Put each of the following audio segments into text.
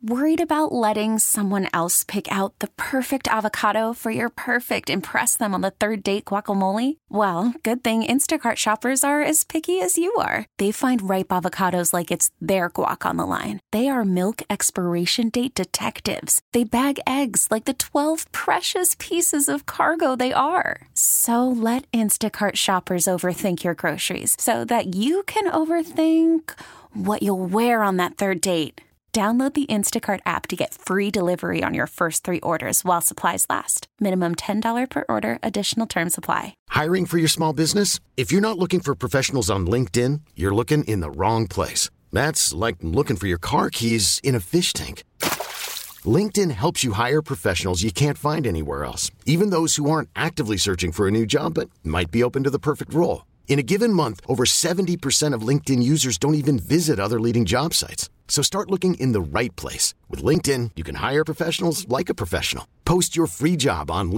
Worried about letting someone else pick out the perfect avocado for your perfect impress them on the third date guacamole? Well, good thing Instacart shoppers are as picky as you are. They find ripe avocados like it's their guac on the line. They are milk expiration date detectives. They bag eggs like the 12 precious pieces of cargo they are. So let Instacart shoppers overthink your groceries so that you can overthink what you'll wear on that third date. Download the Instacart app to get free delivery on your first 3 orders while supplies last. Minimum $10 per order. Additional terms apply. Hiring for your small business? If you're not looking for professionals on LinkedIn, you're looking in the wrong place. That's like looking for your car keys in a fish tank. LinkedIn helps you hire professionals you can't find anywhere else, even those who aren't actively searching for a new job but might be open to the perfect role. In a given month, over 70% of LinkedIn users don't even visit other leading job sites. So start looking in the right place. With LinkedIn, you can hire professionals like a professional. Post your free job on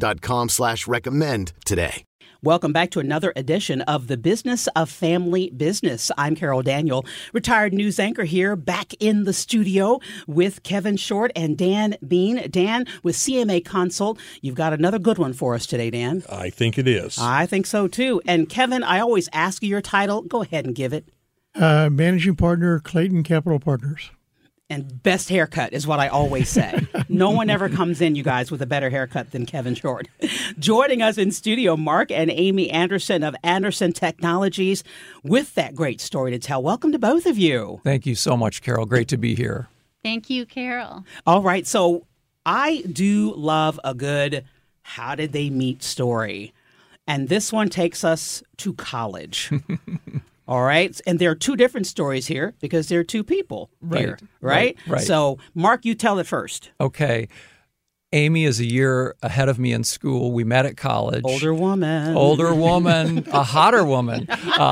linkedin.com/recommend today. Welcome back to another edition of The Business of Family Business. I'm Carol Daniel, retired news anchor here, back in the studio with Kevin Short and Dan Bean. Dan with CMA Consult. You've got another good one for us today, Dan. I think it is. I think so, too. And Kevin, I always ask you your title. Go ahead and give it. Managing Partner, Clayton Capital Partners. And best haircut is what I always say. No one ever comes in, you guys, with a better haircut than Kevin Short. Joining us in studio, Mark and Amy Anderson of Anderson Technologies with that great story to tell. Welcome to both of you. Thank you so much, Carol. Great to be here. Thank you, Carol. All right. So I do love a good how did they meet story. And this one takes us to college. All right. And there are 2 different stories here because there are 2 people here, right? Right. So, Mark, you tell it first. Okay. Amy is a year ahead of me in school. We met at college. Older woman, a hotter woman.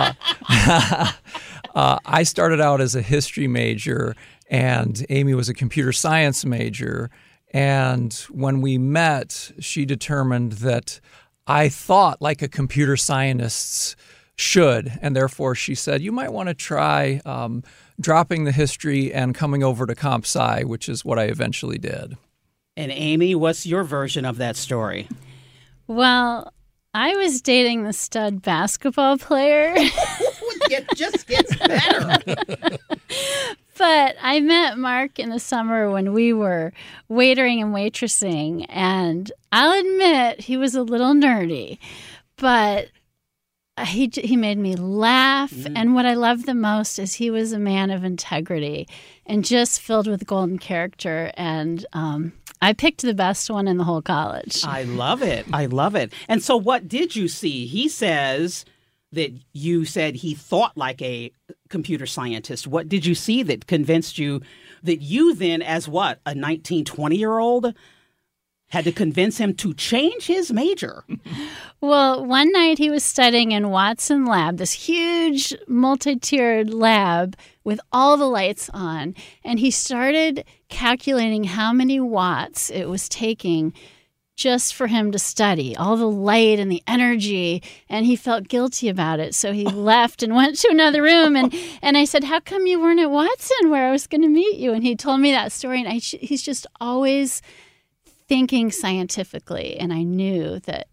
I started out as a history major, and Amy was a computer science major. And when we met, she determined that I thought like a computer scientist should, and therefore she said, you might want to try dropping the history and coming over to comp sci, which is what I eventually did. And Amy, what's your version of that story? Well, I was dating the stud basketball player. It just gets better. But I met Mark in the summer when we were waitering and waitressing, and I'll admit he was a little nerdy, but he made me laugh, and what I loved the most is he was a man of integrity and just filled with golden character, and I picked the best one in the whole college. I love it. I love it. And so what did you see? He says that you said he thought like a computer scientist. What did you see that convinced you that you then, as what, a 19, 20-year-old, had to convince him to change his major? Well, one night he was studying in Watson Lab, this huge multi-tiered lab with all the lights on, and he started calculating how many watts it was taking just for him to study, all the light and the energy, and he felt guilty about it. So he left and went to another room, and I said, how come you weren't at Watson where I was going to meet you? And he told me that story, and he's just always thinking scientifically, and I knew that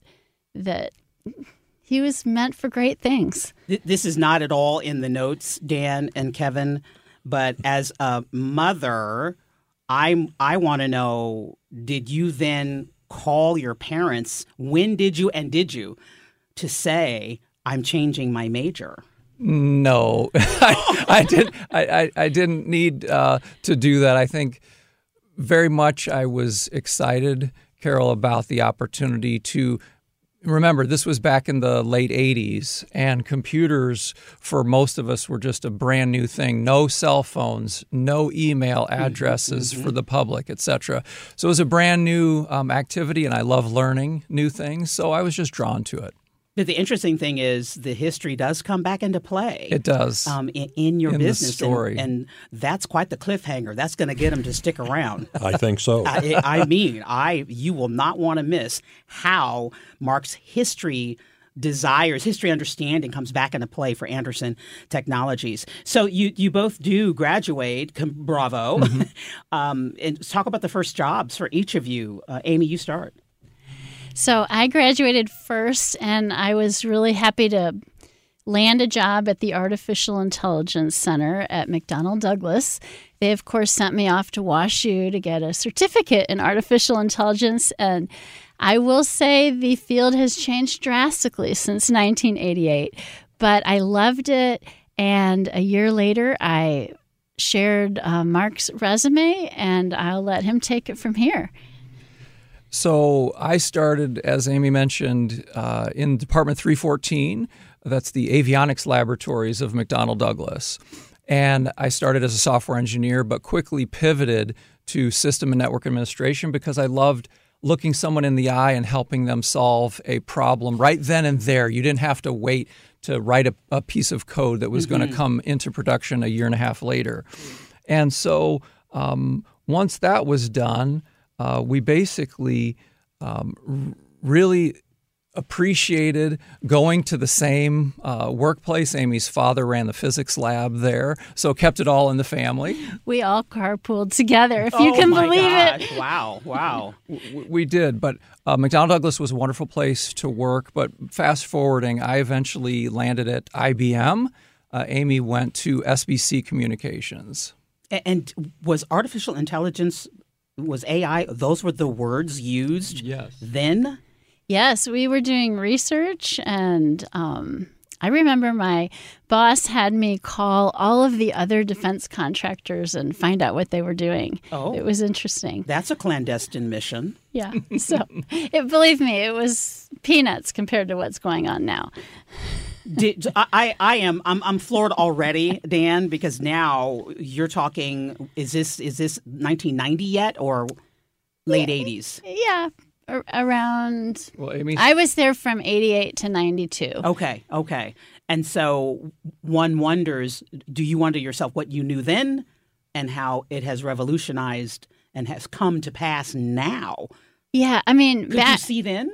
he was meant for great things. This is not at all in the notes, Dan and Kevin, but as a mother, I want to know, did you then call your parents? When did you to say, I'm changing my major? No, I didn't need to do that. I think very much I was excited, Carol, about the opportunity to remember, this was back in the late 80s, and computers for most of us were just a brand new thing. No cell phones, no email addresses for the public, etc. So it was a brand new activity, and I love learning new things, so I was just drawn to it. But the interesting thing is the history does come back into play. It does. In your business. The story. And that's quite the cliffhanger. That's going to get them to stick around. I think so. You will not want to miss how Mark's history desires, history understanding comes back into play for Anderson Technologies. So you both do graduate, bravo. And talk about the first jobs for each of you. Amy, you start. So I graduated first, and I was really happy to land a job at the Artificial Intelligence Center at McDonnell Douglas. They, of course, sent me off to WashU to get a certificate in artificial intelligence, and I will say the field has changed drastically since 1988, but I loved it, and a year later I shared Mark's resume, and I'll let him take it from here. So I started, as Amy mentioned, in Department 314. That's the avionics laboratories of McDonnell Douglas. And I started as a software engineer, but quickly pivoted to system and network administration because I loved looking someone in the eye and helping them solve a problem right then and there. You didn't have to wait to write a piece of code that was going to come into production a year and a half later. And so once that was done, we basically really appreciated going to the same workplace. Amy's father ran the physics lab there, so kept it all in the family. We all carpooled together, if you can believe it. Wow. We did, but McDonnell Douglas was a wonderful place to work. But fast forwarding, I eventually landed at IBM. Amy went to SBC Communications. And was artificial intelligence, was AI, those were the words used then? Yes, we were doing research, and I remember my boss had me call all of the other defense contractors and find out what they were doing. Oh. It was interesting. That's a clandestine mission. Yeah. So, believe me, it was peanuts compared to what's going on now. I'm floored already, Dan, because now you're talking, is this 1990 yet or late 80s? Yeah. Around, well, Amy, I was there from 88 to 92. Okay. And so one wonders, do you wonder yourself what you knew then and how it has revolutionized and has come to pass now? Yeah, I mean, could you see then?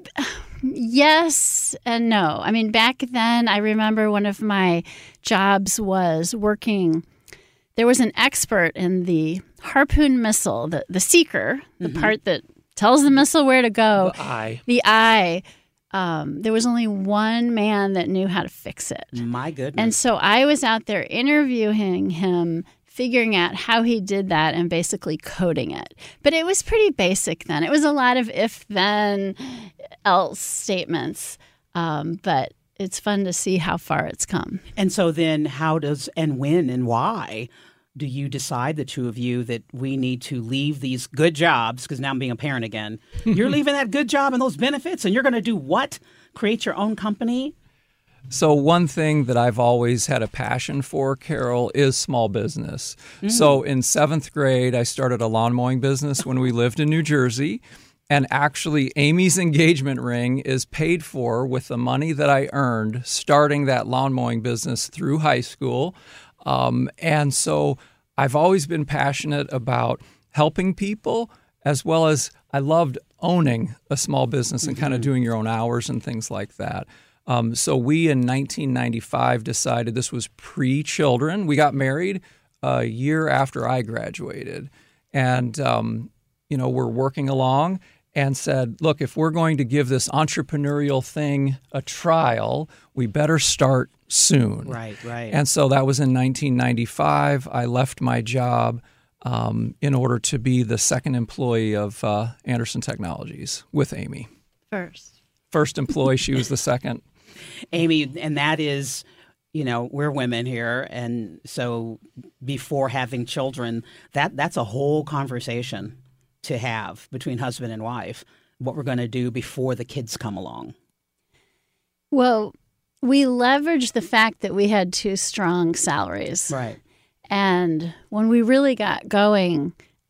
Yes and no. I mean, back then, I remember one of my jobs was working. There was an expert in the Harpoon missile, the seeker, the part that tells the missile where to go. The eye. There was only one man that knew how to fix it. My goodness. And so I was out there interviewing him, figuring out how he did that and basically coding it. But it was pretty basic then. It was a lot of if, then, else statements. But it's fun to see how far it's come. And so then how does and when and why do you decide, the two of you, that we need to leave these good jobs, because now I'm being a parent again, you're leaving that good job and those benefits, and you're going to do what? Create your own company? So one thing that I've always had a passion for, Carol, is small business. So in 7th grade, I started a lawn mowing business when we lived in New Jersey. And actually, Amy's engagement ring is paid for with the money that I earned starting that lawn mowing business through high school. And so I've always been passionate about helping people, as well as I loved owning a small business and kind of doing your own hours and things like that. So we in 1995 decided, this was pre-children. We got married a year after I graduated. And, we're working along and said, look, if we're going to give this entrepreneurial thing a trial, we better start soon. Right. And so that was in 1995. I left my job in order to be the second employee of Anderson Technologies with Amy. First employee, she was the second. Amy, and that is, we're women here, and so before having children, that's a whole conversation to have between husband and wife, what we're going to do before the kids come along. Well, we leveraged the fact that we had two strong salaries. Right. And when we really got going,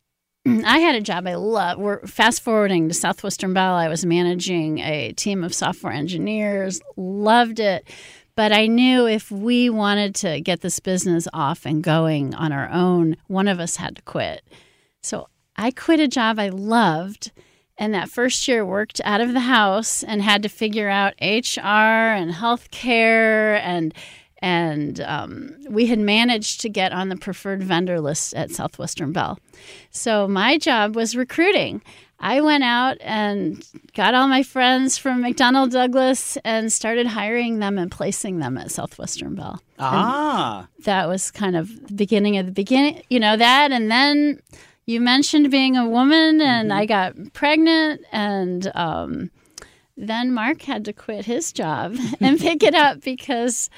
I had a job I love. We're fast forwarding to Southwestern Bell. I was managing a team of software engineers, loved it. But I knew if we wanted to get this business off and going on our own, one of us had to quit. So I quit a job I loved and that first year worked out of the house and had to figure out HR and healthcare, and we had managed to get on the preferred vendor list at Southwestern Bell. So my job was recruiting. I went out and got all my friends from McDonnell Douglas and started hiring them and placing them at Southwestern Bell. And that was kind of the beginning of the beginning, that. And then you mentioned being a woman, and I got pregnant, and then Mark had to quit his job and pick it up because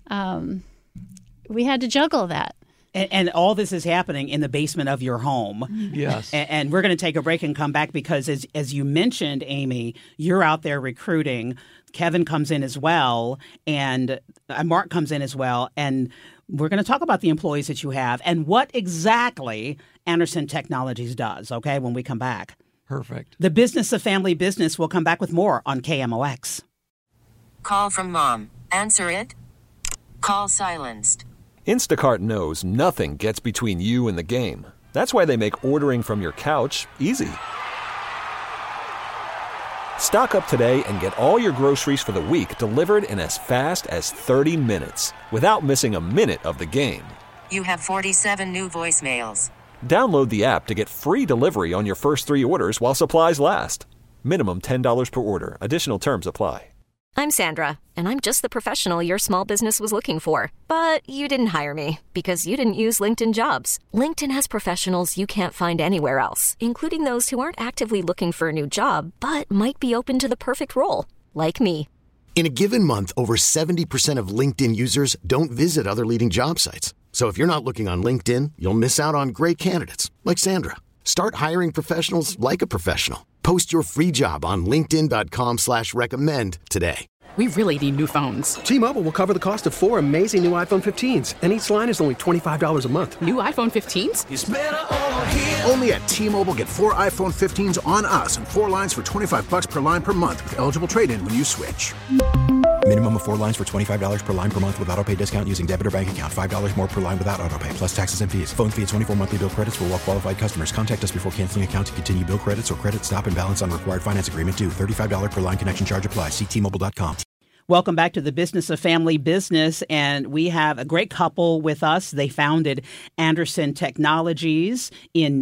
we had to juggle that. And all this is happening in the basement of your home. Yes. And we're going to take a break and come back because, as you mentioned, Amy, you're out there recruiting. Kevin comes in as well, and Mark comes in as well. And we're going to talk about the employees that you have and what exactly Anderson Technologies does, okay, when we come back. Perfect. The Business of Family Business will come back with more on KMOX. Call from mom. Answer it. Call silenced. Instacart knows nothing gets between you and the game. That's why they make ordering from your couch easy. Stock up today and get all your groceries for the week delivered in as fast as 30 minutes without missing a minute of the game. You have 47 new voicemails. Download the app to get free delivery on your first 3 orders while supplies last. Minimum $10 per order. Additional terms apply. I'm Sandra, and I'm just the professional your small business was looking for. But you didn't hire me because you didn't use LinkedIn Jobs. LinkedIn has professionals you can't find anywhere else, including those who aren't actively looking for a new job, but might be open to the perfect role, like me. In a given month, over 70% of LinkedIn users don't visit other leading job sites. So if you're not looking on LinkedIn, you'll miss out on great candidates like Sandra. Start hiring professionals like a professional. Post your free job on linkedin.com/recommend today. We really need new phones. T-Mobile will cover the cost of 4 amazing new iPhone 15s, and each line is only $25 a month. New iPhone 15s? It's better over here. Only at T-Mobile, get 4 iPhone 15s on us and 4 lines for $25 per line per month with eligible trade-in when you switch. Minimum of 4 lines for $25 per line per month with autopay discount using debit or bank account. $5 more per line without autopay, plus taxes and fees. Phone fee at 24 monthly bill credits for well-qualified customers. Contact us before canceling account to continue bill credits or credit stop and balance on required finance agreement due. $35 per line connection charge applies. See T-Mobile.com. Welcome back to the Business of Family Business, and we have a great couple with us. They founded Anderson Technologies in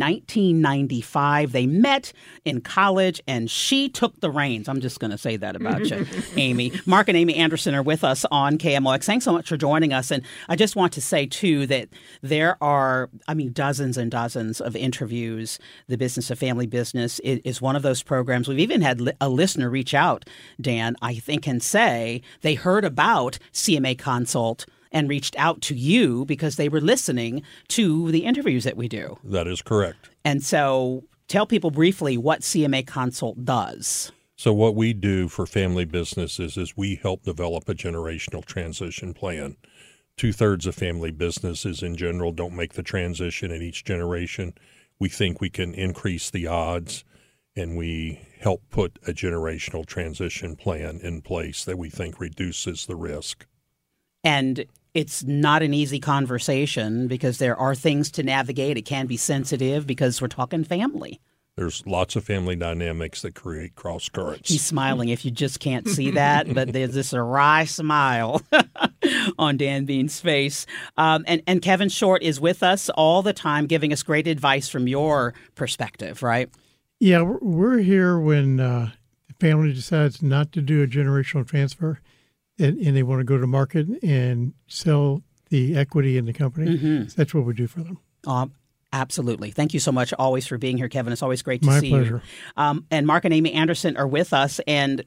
1995. They met in college, and she took the reins. I'm just going to say that about you, Amy. Mark and Amy Anderson are with us on KMOX. Thanks so much for joining us. And I just want to say, too, that there are, dozens and dozens of interviews. The Business of Family Business is one of those programs. We've even had a listener reach out, Dan, I think, and say, they heard about CMA Consult and reached out to you because they were listening to the interviews that we do. That is correct. And so tell people briefly what CMA Consult does. So what we do for family businesses is we help develop a generational transition plan. 2/3 of family businesses in general don't make the transition in each generation. We think we can increase the odds, and we help put a generational transition plan in place that we think reduces the risk. And it's not an easy conversation because there are things to navigate. It can be sensitive because we're talking family. There's lots of family dynamics that create cross currents. He's smiling if you just can't see that, but there's this wry smile on Dan Bean's face. And Kevin Short is with us all the time giving us great advice from your perspective, right? Yeah, we're here when the family decides not to do a generational transfer and they want to go to market and sell the equity in the company. Mm-hmm. So that's what we do for them. Absolutely. Thank you so much always for being here, Kevin. It's always great to see you. My pleasure. And Mark and Amy Anderson are with us, and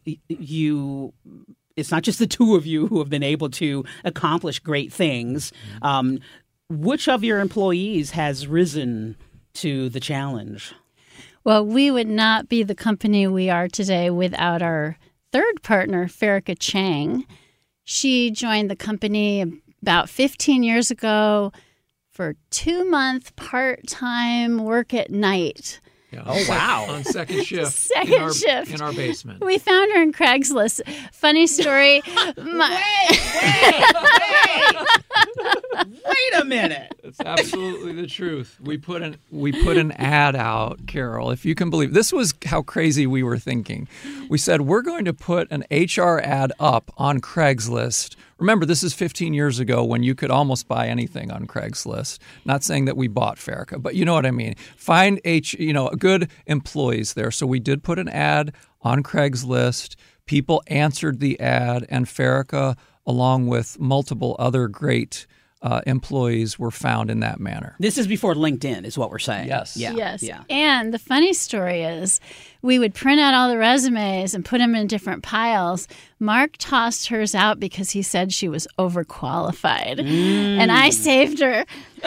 it's not just the two of you who have been able to accomplish great things. Which of your employees has risen to the challenge? Well, we would not be the company we are today without our third partner, Farika Chang. She joined the company about 15 years ago for 2-month part-time work at night. Yeah, oh, wow. On second shift. Second shift. In our basement. We found her in Craigslist. Funny story. Wait a minute. It's absolutely the truth. We put an ad out, Carol, if you can believe. This was how crazy we were thinking. We said we're going to put an HR ad up on Craigslist. Remember, this is 15 years ago when you could almost buy anything on Craigslist. Not saying that we bought Farrakha, but you know what I mean. Find good employees there. So we did put an ad on Craigslist. People answered the ad, and Farrakha, along with multiple other great employees, were found in that manner. This is before LinkedIn, is what we're saying. Yes. Yeah. Yes. Yeah. And the funny story is we would print out all the resumes and put them in different piles. Mark tossed hers out because he said she was overqualified. And I saved her.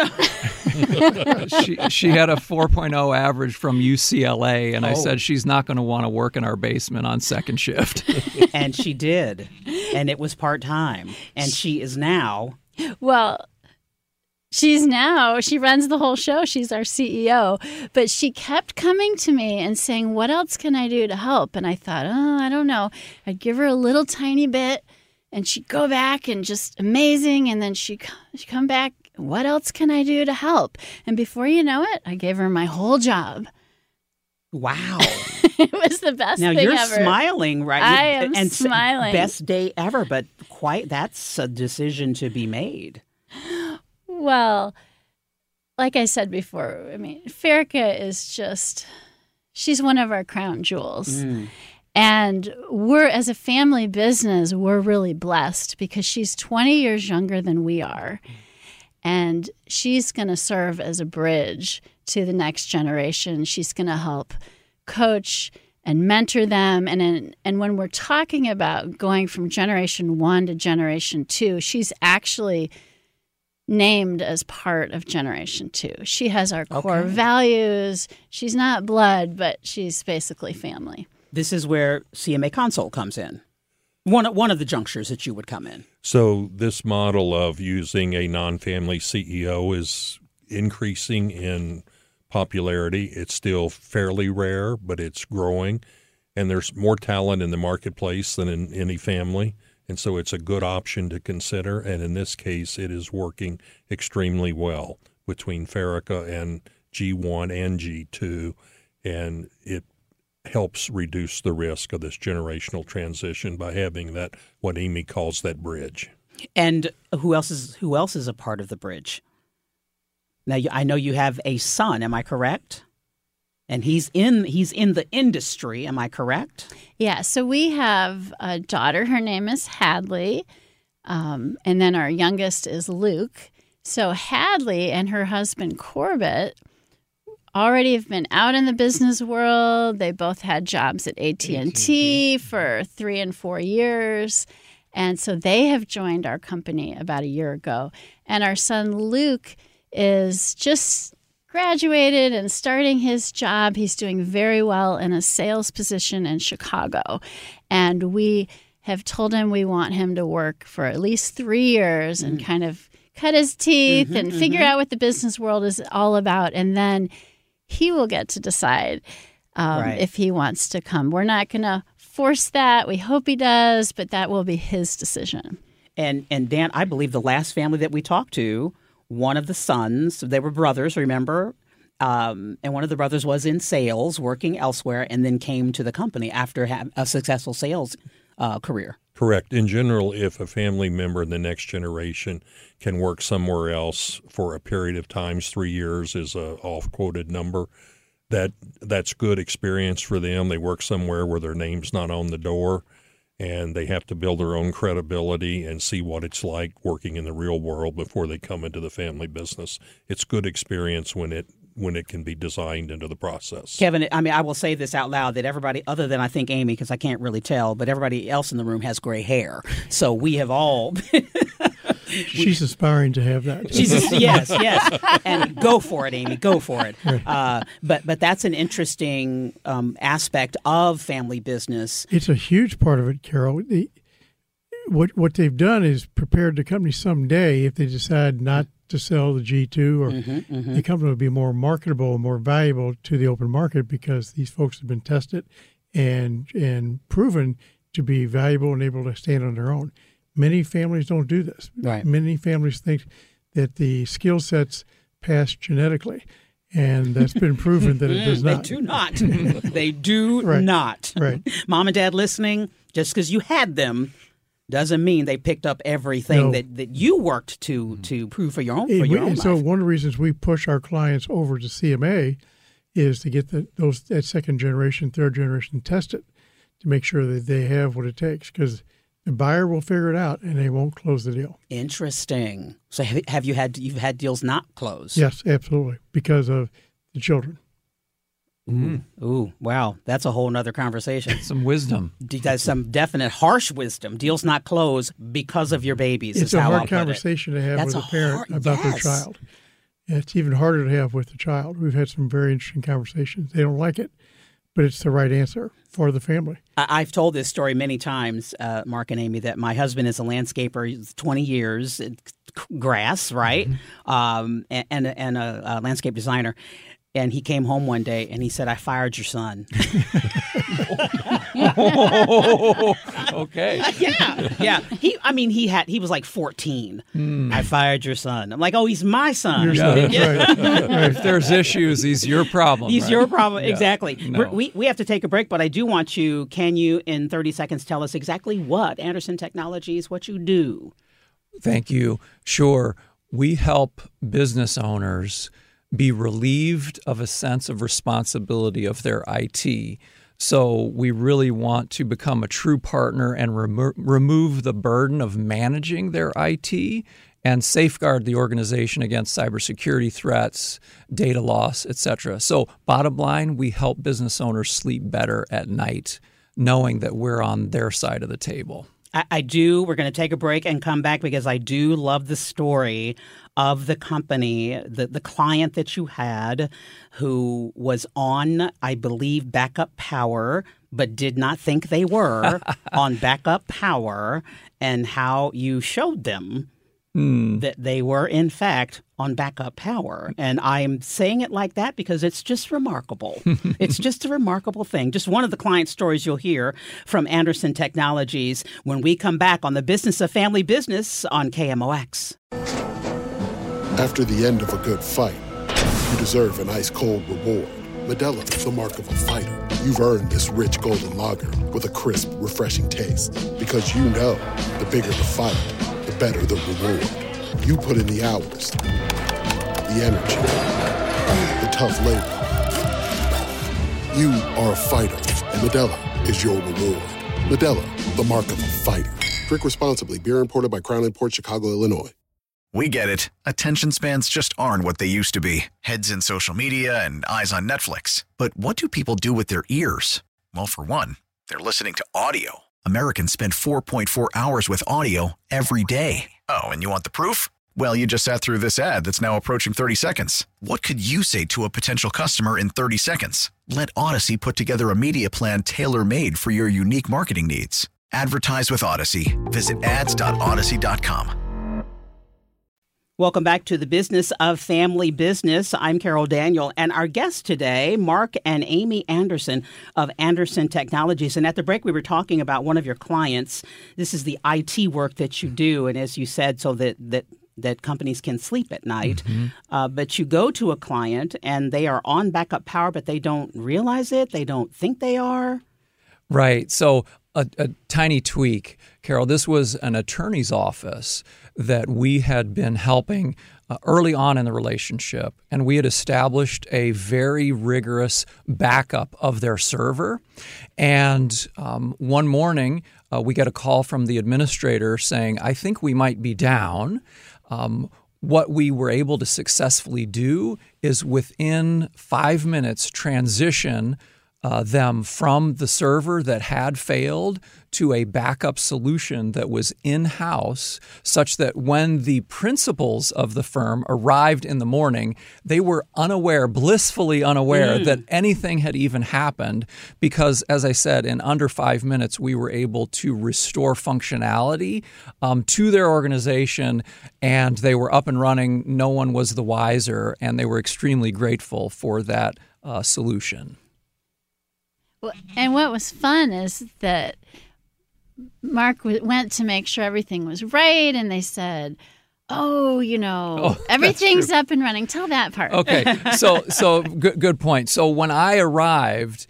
She had a 4.0 average from UCLA, and I said she's not going to want to work in our basement on second shift. And she did. And it was part-time. And she is now... Well, she runs the whole show. She's our CEO. But she kept coming to me and saying, what else can I do to help? And I thought, I don't know. I'd give her a little tiny bit, and she'd go back and just amazing. And then she'd come back, what else can I do to help? And before you know it, I gave her my whole job. Wow. It was the best thing ever. Now, you're smiling, right? I am smiling. Best day ever, but that's a decision to be made. Well, like I said before, I mean, Farrakha is she's one of our crown jewels. And as a family business, we're really blessed because she's 20 years younger than we are. And she's going to serve as a bridge to the next generation. She's going to help coach and mentor them. And when we're talking about going from generation 1 to generation 2, she's actually named as part of generation 2. She has our core values. She's not blood, but she's basically family. This is where CMA Console comes in. One of the junctures that you would come in. So this model of using a non-family CEO is increasing in popularity. It's still fairly rare, but it's growing. And there's more talent in the marketplace than in any family. And so it's a good option to consider. And in this case, it is working extremely well between Farrakha and G1 and G2. And it helps reduce the risk of this generational transition by having that, what Amy calls that bridge. And who else is a part of the bridge? Now, I know you have a son. Am I correct? And he's in the industry. Am I correct? Yeah. So we have a daughter. Her name is Hadley, and then our youngest is Luke. So Hadley and her husband Corbett already have been out in the business world. They both had jobs at AT&T for 3 and 4 years. And so they have joined our company about a year ago. And our son Luke is just graduated and starting his job. He's doing very well in a sales position in Chicago. And we have told him we want him to work for at least 3 years and kind of cut his teeth and figure out what the business world is all about. And then he will get to decide if he wants to come. We're not going to force that. We hope he does, but that will be his decision. And Dan, I believe the last family that we talked to, one of the sons, they were brothers, remember? And one of the brothers was in sales, working elsewhere, and then came to the company after a successful sales career. Correct. In general, if a family member in the next generation can work somewhere else for a period of time, 3 years is a off-quoted number, that's good experience for them. They work somewhere where their name's not on the door, and they have to build their own credibility and see what it's like working in the real world before they come into the family business. It's good experience when it can be designed into the process. Kevin, I mean, I will say this out loud that everybody, other than I think Amy, because I can't really tell, but everybody else in the room has gray hair. So we have all... She's aspiring to have that. Yes. And go for it, Amy. Go for it. But that's an interesting aspect of family business. It's a huge part of it, Carol. What they've done is prepared the company someday if they decide not to sell the G2 or the company will be more marketable and more valuable to the open market because these folks have been tested and proven to be valuable and able to stand on their own. Many families don't do this. Right. Many families think that the skill sets pass genetically, and that's been proven that it does not. They do not. They do Right. not. Right. Mom and Dad listening, just because you had them doesn't mean they picked up everything No. that you worked to prove for your own life. So one of the reasons we push our clients over to CMA is to get that second generation, third generation tested to make sure that they have what it takes, because the buyer will figure it out and they won't close the deal. Interesting. So you've had deals not close? Yes, absolutely, because of the children. Ooh, wow. That's a whole nother conversation. Some wisdom. That's some definite harsh wisdom. Deals not closed because of your babies. It's is a how hard I'll put it. conversation to have That's with a a parent hard- about their yes. child. And it's even harder to have with the child. We've had some very interesting conversations. They don't like it, but it's the right answer for the family. I've told this story many times, Mark and Amy, that my husband is a landscaper. He's 20 years, grass, right? And a landscape designer. And he came home one day and he said, "I fired your son." Okay. Yeah. He was like 14. I fired your son. I'm like, oh, he's my son. Your son, that's right. If there's issues, he's your problem. He's right? your problem. Yeah. Exactly. No. We have to take a break, but I do want can you in 30 seconds tell us exactly what Anderson Technologies, what you do? Thank you. Sure. We help business owners be relieved of a sense of responsibility of their IT. So we really want to become a true partner and remove the burden of managing their IT and safeguard the organization against cybersecurity threats, data loss, etc. So bottom line, we help business owners sleep better at night, knowing that we're on their side of the table. I do. We're going to take a break and come back because I do love the story of the company, the client that you had who was on, I believe, backup power, but did not think they were on backup power, and how you showed them that they were, in fact, on backup power. And I'm saying it like that because it's just remarkable. It's just a remarkable thing. Just one of the client stories you'll hear from Anderson Technologies when we come back on the Business of Family Business on KMOX. After the end of a good fight, you deserve an ice-cold reward. Modelo is the mark of a fighter. You've earned this rich golden lager with a crisp, refreshing taste. Because you know, the bigger the fight, the better the reward. You put in the hours, the energy, the tough labor. You are a fighter, and Modelo is your reward. Modelo, the mark of a fighter. Drink responsibly. Beer imported by Crown Imports, Chicago, Illinois. We get it. Attention spans just aren't what they used to be. Heads in social media and eyes on Netflix. But what do people do with their ears? Well, for one, they're listening to audio. Americans spend 4.4 hours with audio every day. Oh, and you want the proof? Well, you just sat through this ad that's now approaching 30 seconds. What could you say to a potential customer in 30 seconds? Let Odyssey put together a media plan tailor-made for your unique marketing needs. Advertise with Odyssey. Visit ads.odyssey.com. Welcome back to the Business of Family Business. I'm Carol Daniel, and our guests today, Mark and Amy Anderson of Anderson Technologies. And at the break, we were talking about one of your clients. This is the IT work that you do, and as you said, so that companies can sleep at night. But you go to a client, and they are on backup power, but they don't realize it. They don't think they are. Right. So a tiny tweak, Carol. This was an attorney's office that we had been helping early on in the relationship, and we had established a very rigorous backup of their server. And one morning, we get a call from the administrator saying, "I think we might be down." What we were able to successfully do is within 5 minutes transition them from the server that had failed to a backup solution that was in-house, such that when the principals of the firm arrived in the morning, they were unaware, blissfully unaware that anything had even happened because, as I said, in under 5 minutes, we were able to restore functionality to their organization, and they were up and running. No one was the wiser, and they were extremely grateful for that solution. Well, and what was fun is that Mark went to make sure everything was right, and they said, everything's up and running. Tell that part. Okay, so good point. So when I arrived,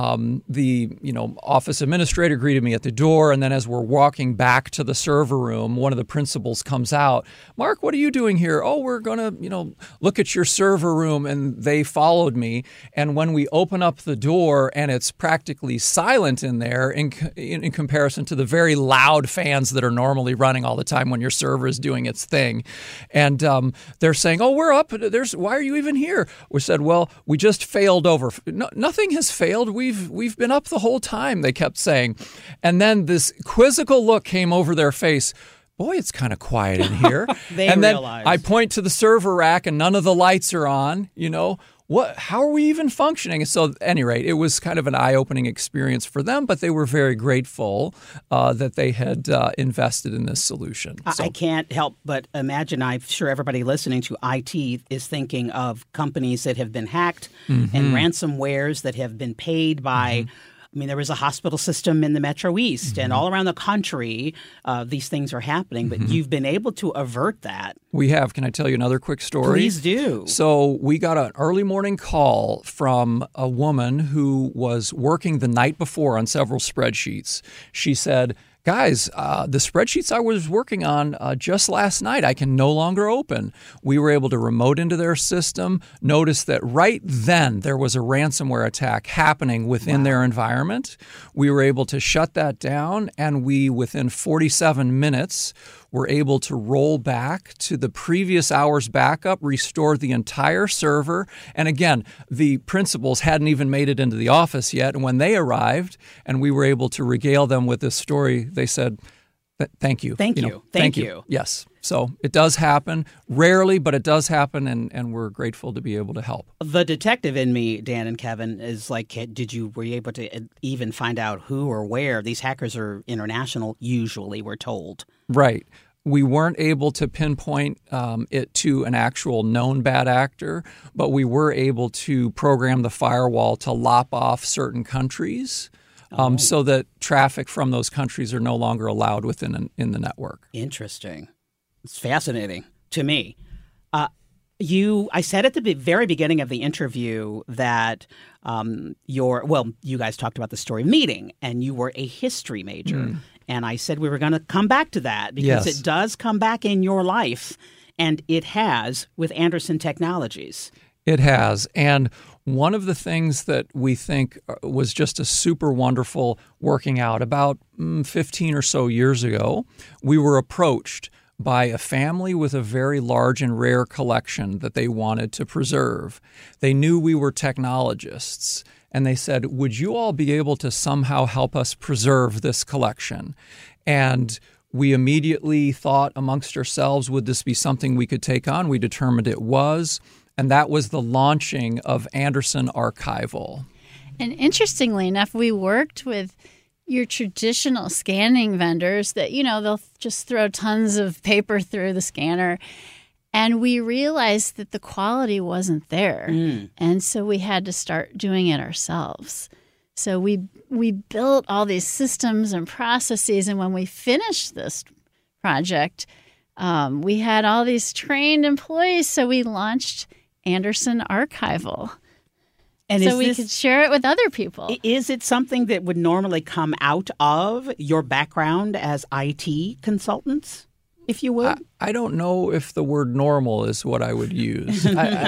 the office administrator greeted me at the door, and then as we're walking back to the server room, one of the principals comes out. Mark, what are you doing here? Oh, we're gonna look at your server room, and they followed me. And when we open up the door, and it's practically silent in there in comparison to the very loud fans that are normally running all the time when your server is doing its thing. And they're saying, "Oh, we're up. Why are you even here?" We said, "Well, we just failed over. No, nothing has failed. We've been up the whole time," they kept saying. And then this quizzical look came over their face. Boy, it's kind of quiet in here. And then realized. I point to the server rack and none of the lights are on, How are we even functioning? So at any rate, it was kind of an eye-opening experience for them, but they were very grateful that they had invested in this solution. I can't help but imagine, I'm sure everybody listening to IT is thinking of companies that have been hacked and ransomwares that have been paid by there was a hospital system in the Metro East and all around the country. These things are happening, but you've been able to avert that. We have. Can I tell you another quick story? Please do. So we got an early morning call from a woman who was working the night before on several spreadsheets. She said, "Guys, the spreadsheets I was working on just last night, I can no longer open." We were able to remote into their system, notice that right then there was a ransomware attack happening within their environment. We were able to shut that down, and we, within 47 minutes, were able to roll back to the previous hour's backup, restore the entire server. And again, the principals hadn't even made it into the office yet. And when they arrived and we were able to regale them with this story, they said, "Thank you. Thank you. Yes. So it does happen. Rarely, but it does happen, and we're grateful to be able to help. The detective in me, Dan and Kevin, is like, were you able to even find out who or where? These hackers are international, usually, we're told. Right. We weren't able to pinpoint it to an actual known bad actor, but we were able to program the firewall to lop off certain countries so that traffic from those countries are no longer allowed in the network. Interesting. It's fascinating to me. I said at the very beginning of the interview that you guys talked about the story of meeting, and you were a history major. And I said we were going to come back to that because it does come back in your life, and it has with Anderson Technologies. It has. And one of the things that we think was just a super wonderful working out, about 15 or so years ago, we were approached by a family with a very large and rare collection that they wanted to preserve. They knew we were technologists, and they said, "Would you all be able to somehow help us preserve this collection?" And we immediately thought amongst ourselves, would this be something we could take on? We determined it was, and that was the launching of Anderson Archival. And interestingly enough, we worked with your traditional scanning vendors that, they'll just throw tons of paper through the scanner. And we realized that the quality wasn't there. And so we had to start doing it ourselves. So we built all these systems and processes. And when we finished this project, we had all these trained employees. So we launched Anderson Archival. And so we could share it with other people. Is it something that would normally come out of your background as IT consultants, if you would? I don't know if the word normal is what I would use.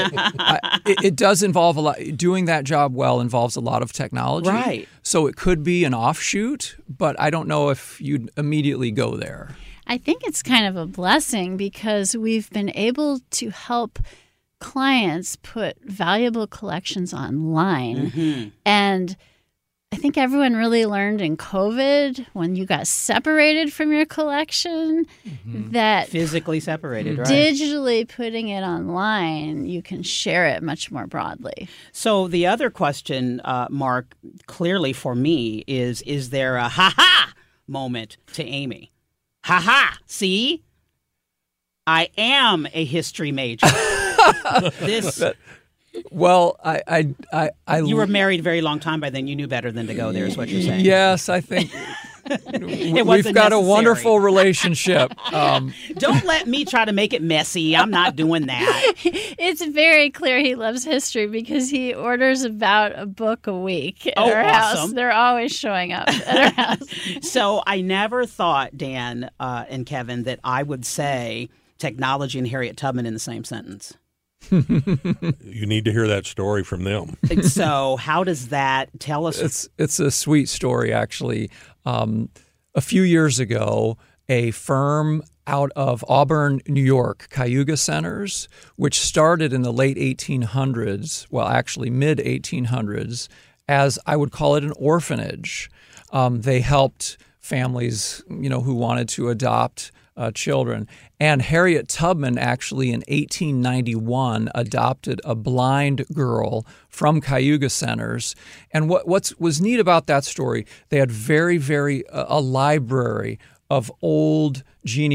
It does involve a lot. Doing that job well involves a lot of technology. Right. So it could be an offshoot, but I don't know if you'd immediately go there. I think it's kind of a blessing because we've been able to help clients put valuable collections online. And I think everyone really learned in COVID when you got separated from your collection that physically separated, right? Digitally putting it online, you can share it much more broadly. So the other question, Mark, clearly for me is there a ha-ha moment to Amy? Ha-ha! See? I am a history major. Well, you were married a very long time by then. You knew better than to go there, is what you're saying. Yes, I think We've got a wonderful relationship. Don't let me try to make it messy. I'm not doing that. It's very clear he loves history because he orders about a book a week at our awesome. house. They're always showing up at our house. So I never thought, Dan and Kevin, that I would say technology and Harriet Tubman in the same sentence. You need to hear that story from them. So how does that tell us? It's a sweet story, actually. A few years ago, a firm out of Auburn, New York, Cayuga Centers, which started in the late 1800s, well, actually mid-1800s, as I would call it an orphanage. They helped families, who wanted to adopt children. And Harriet Tubman actually in 1891 adopted a blind girl from Cayuga Centers. And what was neat about that story, they had a library of old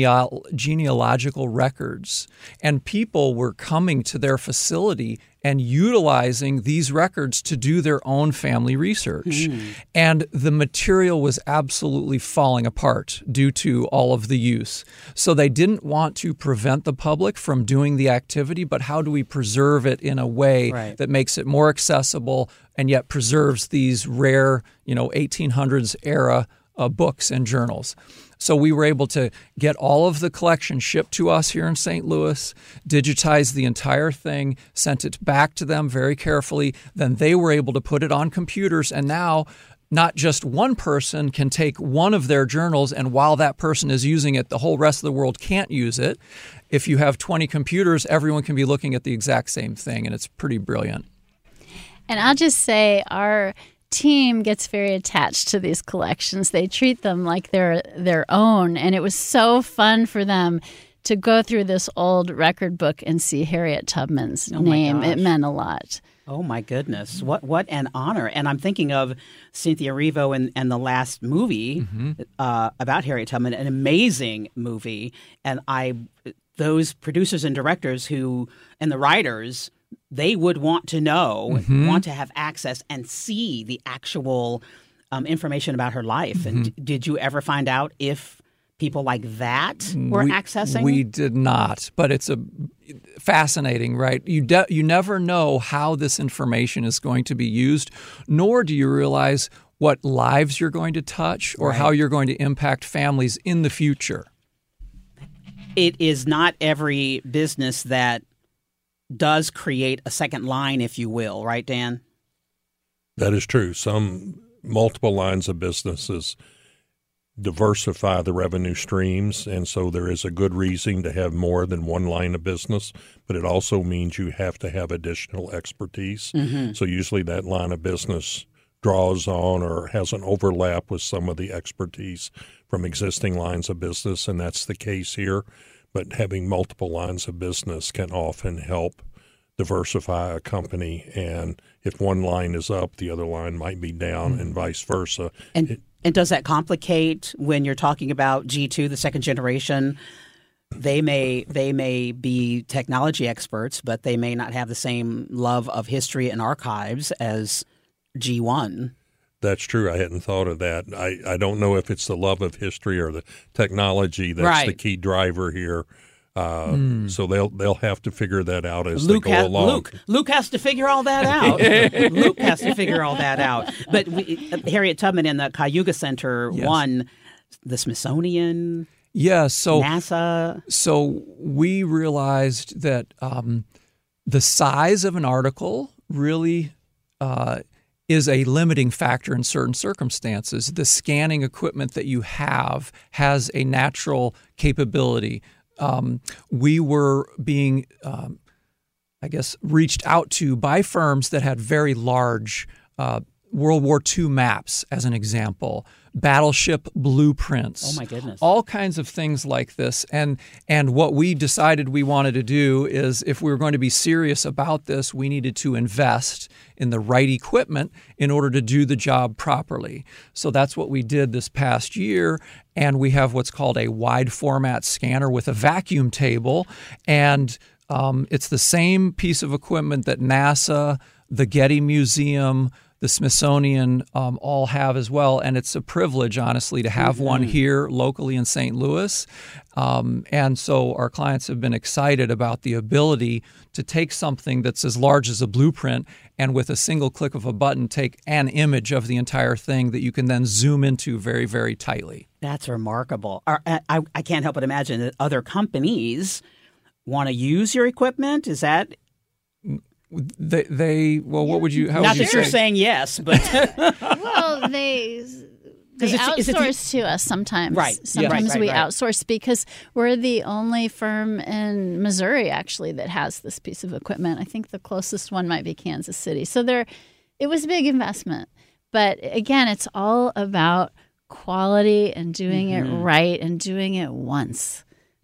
genealogical records. And people were coming to their facility and utilizing these records to do their own family research. And the material was absolutely falling apart due to all of the use. So they didn't want to prevent the public from doing the activity, but how do we preserve it in a way that makes it more accessible and yet preserves these rare, 1800s era books and journals. So we were able to get all of the collection shipped to us here in St. Louis, digitize the entire thing, sent it back to them very carefully. Then they were able to put it on computers, and now not just one person can take one of their journals, and while that person is using it, the whole rest of the world can't use it. If you have 20 computers, everyone can be looking at the exact same thing, and it's pretty brilliant. And I'll just say our team gets very attached to these collections. They treat them like they're their own, and it was so fun for them to go through this old record book and see Harriet Tubman's name. It meant a lot. Oh, my goodness. What an honor. And I'm thinking of Cynthia Erivo and the last movie about Harriet Tubman, an amazing movie. And those producers and directors and the writers, they would want to know, want to have access and see the actual information about her life. And did you ever find out if people like that were accessing? We did not, but it's fascinating, right? You never know how this information is going to be used, nor do you realize what lives you're going to touch or how you're going to impact families in the future. It is not every business that does create a second line, if you will, right, Dan? That is true. Some multiple lines of businesses diversify the revenue streams, and so there is a good reason to have more than one line of business, but it also means you have to have additional expertise. So usually that line of business draws on or has an overlap with some of the expertise from existing lines of business, and that's the case here. But having multiple lines of business can often help diversify a company, and if one line is up, the other line might be down, and vice versa. And does that complicate when you're talking about G2, the second generation? They may be technology experts, but they may not have the same love of history and archives as G1. That's true. I hadn't thought of that. I don't know if it's the love of history or the technology that's the key driver here. So they'll have to figure that out as they go along. Luke has to figure all that out. Luke has to figure all that out. But Harriet Tubman and the Cayuga Center won the Smithsonian. So NASA. So we realized that the size of an article really is a limiting factor in certain circumstances. The scanning equipment that you have has a natural capability. We were being, reached out to by firms that had very large World War II maps, as an example, battleship blueprints. Oh, my goodness. All kinds of things like this. And what we decided we wanted to do is, if we were going to be serious about this, we needed to invest in the right equipment in order to do the job properly. So that's what we did this past year. And we have what's called a wide format scanner with a vacuum table. And it's the same piece of equipment that NASA, the Getty Museum, the Smithsonian all have as well. And it's a privilege, honestly, to have one here locally in St. Louis. And so our clients have been excited about the ability to take something that's as large as a blueprint and with a single click of a button take an image of the entire thing that you can then zoom into very, very tightly. That's remarkable. I can't help but imagine that other companies want to use your equipment. Is that... Well, what would you? How Not would you that say? you're saying yes, but well, they outsource to us sometimes. Right. Sometimes Right. we outsource because we're the only firm in Missouri actually that has this piece of equipment. I think the closest one might be Kansas City. So it was a big investment. But again, it's all about quality and doing it right and doing it once.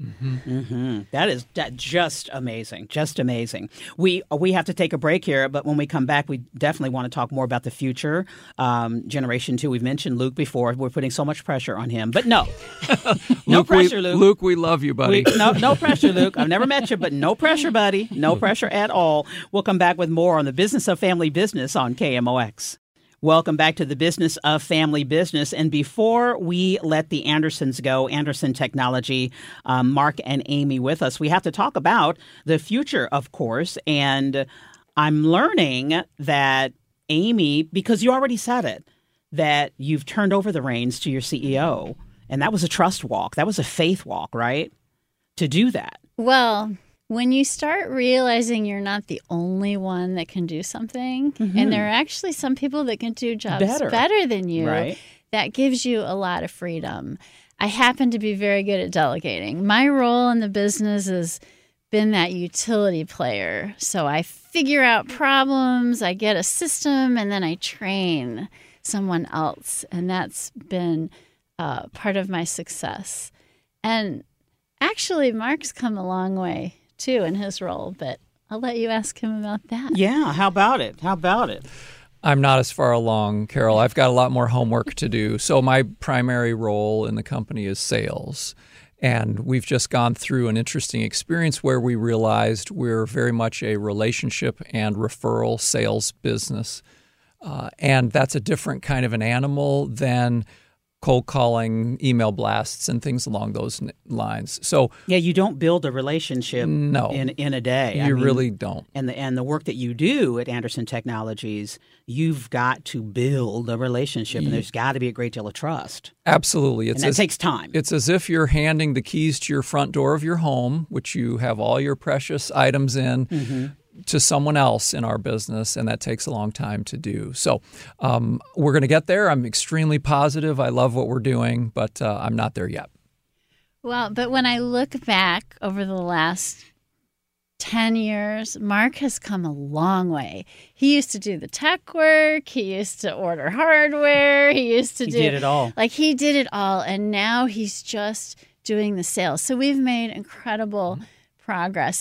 That is just amazing. Just amazing. We have to take a break here, but when we come back, we definitely want to talk more about the future. Generation 2, we've mentioned Luke before. We're putting so much pressure on him. But no. No pressure, Luke. Luke, we love you, buddy. No pressure, Luke. I've never met you, but no pressure, buddy. No pressure at all. We'll come back with more on the business of family business on KMOX. Welcome back to the business of family business. And before we let the Andersons go, Anderson Technology, Mark and Amy with us, we have to talk about the future, of course. And I'm learning that Amy, because you already said it, that you've turned over the reins to your CEO. And that was a trust walk. That was a faith walk, right? To do that. Well, when you start realizing you're not the only one that can do something, and there are actually some people that can do jobs better than you, right, that gives you a lot of freedom. I happen to be very good at delegating. My role in the business has been that utility player. So I figure out problems, I get a system, and then I train someone else. And that's been part of my success. And actually, Mark's come a long way too in his role, but I'll let you ask him about that. Yeah, how about it? I'm not as far along, Carol. I've got a lot more homework to do. So my primary role in the company is sales. And we've just gone through an interesting experience where we realized we're very much a relationship and referral sales business. And that's a different kind of an animal than cold calling, email blasts, and things along those lines. So yeah, you don't build a relationship in a day. You really don't. And the work that you do at Anderson Technologies, you've got to build a relationship, and there's got to be a great deal of trust. Absolutely. And that takes time. It's as if you're handing the keys to your front door of your home, which you have all your precious items in, to someone else in our business, and that takes a long time to do. So we're going to get there. I'm extremely positive. I love what we're doing, but I'm not there yet. Well, but when I look back over the last 10 years, Mark has come a long way. He used to do the tech work. He used to order hardware. He did it all. He did it all, and now he's just doing the sales. So we've made incredible progress.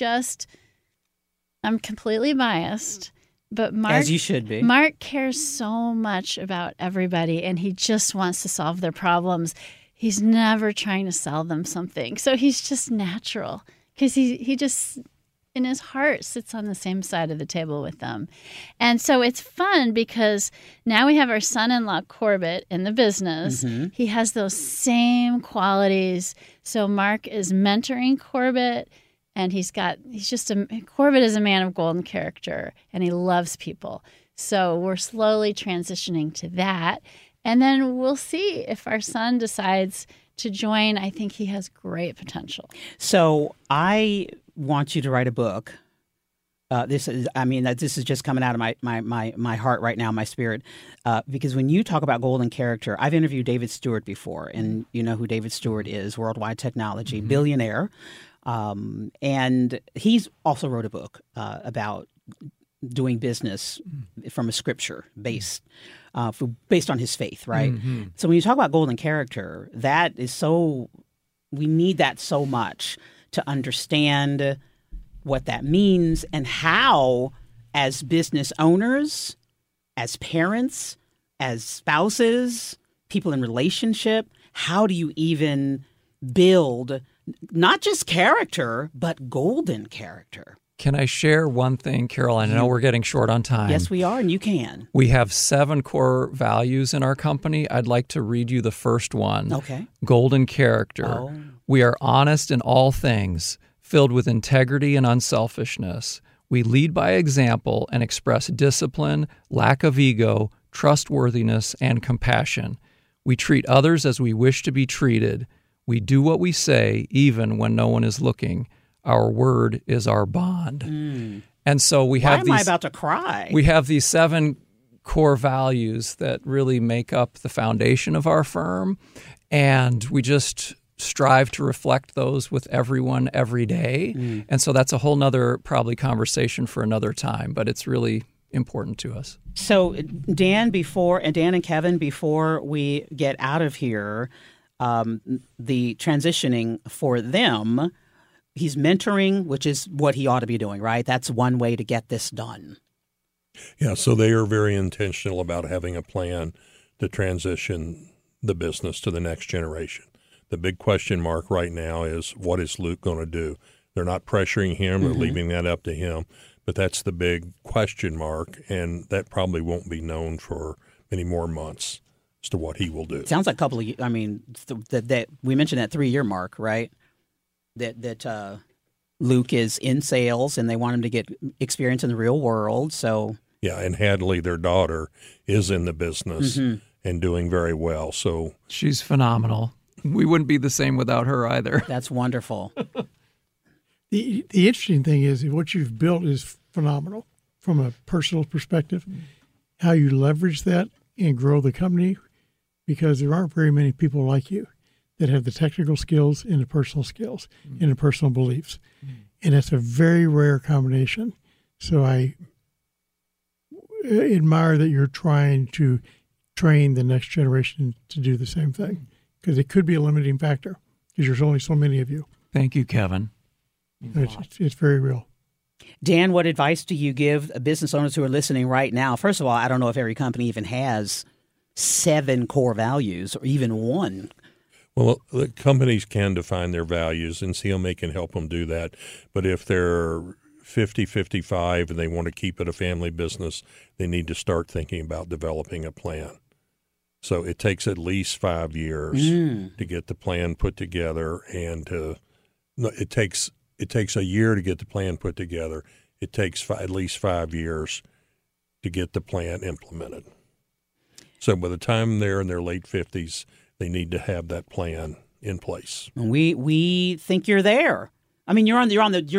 I'm completely biased, but Mark, as you should be. Mark cares so much about everybody, and he just wants to solve their problems. He's never trying to sell them something. So he's just natural because he just, in his heart, sits on the same side of the table with them. And so it's fun because now we have our son-in-law, Corbett, in the business. He has those same qualities. So Mark is mentoring Corbett. And Corbett is a man of golden character, and he loves people. So we're slowly transitioning to that. And then we'll see if our son decides to join. I think he has great potential. So I want you to write a book. This is just coming out of my heart right now, my spirit. Because when you talk about golden character, I've interviewed David Stewart before, and you know who David Stewart is, Worldwide Technology, billionaire. And he's also wrote a book about doing business from a scripture based on his faith, right? So when you talk about golden character, we need that so much to understand what that means and how, as business owners, as parents, as spouses, people in relationship, how do you even build not just character, but golden character? Can I share one thing, Carol? I know we're getting short on time. Yes, we are, and you can. We have 7 core values in our company. I'd like to read you the first one. Okay. Golden character. Oh. We are honest in all things, filled with integrity and unselfishness. We lead by example and express discipline, lack of ego, trustworthiness, and compassion. We treat others as we wish to be treated. We do what we say, even when no one is looking. Our word is our bond. And so we have Why am I about to cry? We have these 7 core values that really make up the foundation of our firm, and we just strive to reflect those with everyone every day. And so that's a whole nother probably conversation for another time, but it's really important to us. So Dan and Kevin, before we get out of here, the transitioning for them, he's mentoring, which is what he ought to be doing, right? That's one way to get this done. Yeah, so they are very intentional about having a plan to transition the business to the next generation. The big question mark right now is, what is Luke going to do? They're not pressuring him or leaving that up to him, but that's the big question mark, and that probably won't be known for many more months as to what he will do. It sounds like a couple of, I mean, that we mentioned that 3-year mark, right? That Luke is in sales and they want him to get experience in the real world. So yeah, and Hadley, their daughter, is in the business and doing very well. So she's phenomenal. We wouldn't be the same without her either. That's wonderful. The interesting thing is what you've built is phenomenal from a personal perspective. How you leverage that and grow the company, because there aren't very many people like you that have the technical skills and the personal skills and the personal beliefs. And that's a very rare combination. So I admire that you're trying to train the next generation to do the same thing, because it could be a limiting factor because there's only so many of you. Thank you, Kevin. It's very real. Dan, what advice do you give business owners who are listening right now? First of all, I don't know if every company even has 7 core values or even one. Well, the companies can define their values, and CMA can help them do that. But if they're 50, 55, and they want to keep it a family business, they need to start thinking about developing a plan. So it takes at least 5 years to get the plan put together, and it takes a year to get the plan put together. It takes at least 5 years to get the plan implemented. So by the time they're in their late 50s, they need to have that plan in place. We think you're there. I mean, you're on the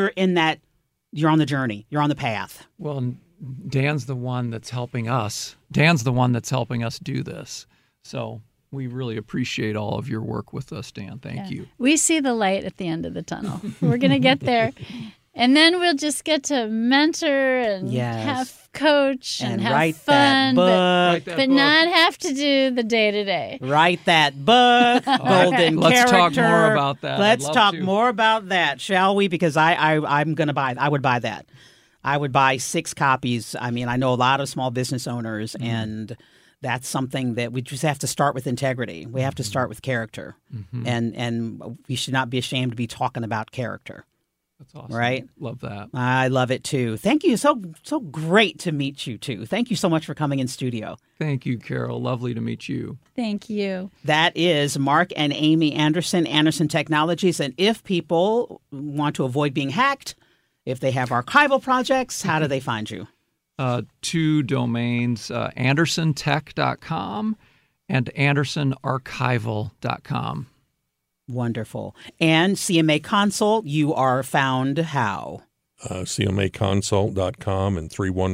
journey. You're on the path. Well, Dan's the one that's helping us. Dan's the one that's helping us do this. So we really appreciate all of your work with us, Dan. Thank you. We see the light at the end of the tunnel. We're going to get there. And then we'll just get to mentor and have coach and have write fun, that book. but not have to do the day-to-day. Write that book, golden Let's character. talk more about that. Let's talk more about that, shall we? Because I'm going to buy it. I would buy that. I would buy 6 copies. I mean, I know a lot of small business owners, and that's something that we just have to start with integrity. We have to start with character, and we should not be ashamed to be talking about character. That's awesome. Right? Love that. I love it, too. Thank you. So great to meet you, too. Thank you so much for coming in studio. Thank you, Carol. Lovely to meet you. Thank you. That is Mark and Amy Anderson, Anderson Technologies. And if people want to avoid being hacked, if they have archival projects, how do they find you? 2 domains, andersontech.com and andersonarchival.com. Wonderful. And CMA Consult, you are found how? CMAconsult.com and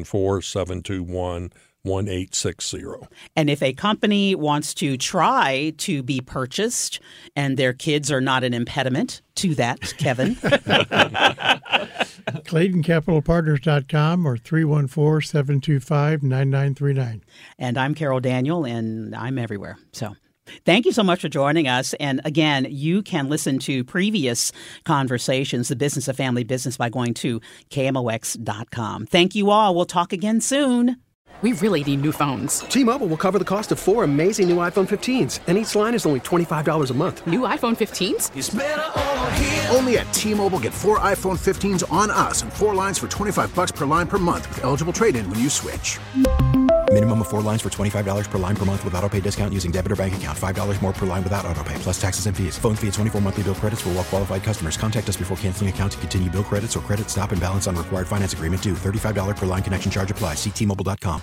314-721-1860. And if a company wants to try to be purchased and their kids are not an impediment to that, Kevin? ClaytonCapitalPartners.com or 314-725-9939. And I'm Carol Daniel, and I'm everywhere. So thank you so much for joining us. And again, you can listen to previous conversations, The Business of Family Business, by going to KMOX.com. Thank you all. We'll talk again soon. We really need new phones. T-Mobile will cover the cost of 4 amazing new iPhone 15s, and each line is only $25 a month. New iPhone 15s? It's better over here. Only at T-Mobile, get 4 iPhone 15s on us and 4 lines for $25 per line per month with eligible trade-in when you switch. Minimum of 4 lines for $25 per line per month with autopay discount using debit or bank account. $5 more per line without autopay, plus taxes and fees. Phone fee at 24 monthly bill credits for well-qualified customers. Contact us before canceling account to continue bill credits or credit stop and balance on required finance agreement due. $35 per line connection charge applies. See T-Mobile.com.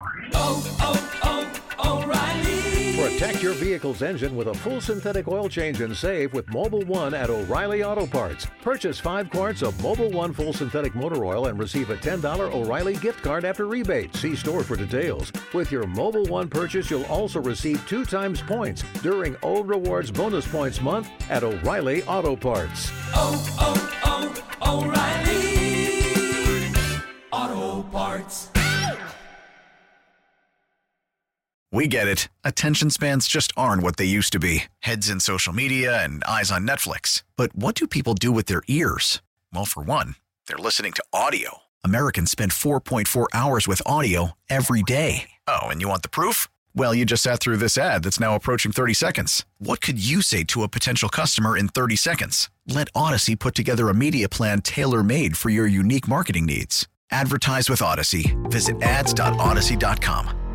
O'Reilly. Protect your vehicle's engine with a full synthetic oil change and save with Mobil 1 at O'Reilly Auto Parts. Purchase 5 quarts of Mobil 1 full synthetic motor oil and receive a $10 O'Reilly gift card after rebate. See store for details. With your Mobil 1 purchase, you'll also receive 2 times points during O Rewards Bonus Points Month at O'Reilly Auto Parts. O'Reilly Auto Parts. We get it. Attention spans just aren't what they used to be. Heads in social media and eyes on Netflix. But what do people do with their ears? Well, for one, they're listening to audio. Americans spend 4.4 hours with audio every day. Oh, and you want the proof? Well, you just sat through this ad that's now approaching 30 seconds. What could you say to a potential customer in 30 seconds? Let Odyssey put together a media plan tailor-made for your unique marketing needs. Advertise with Odyssey. Visit ads.odyssey.com.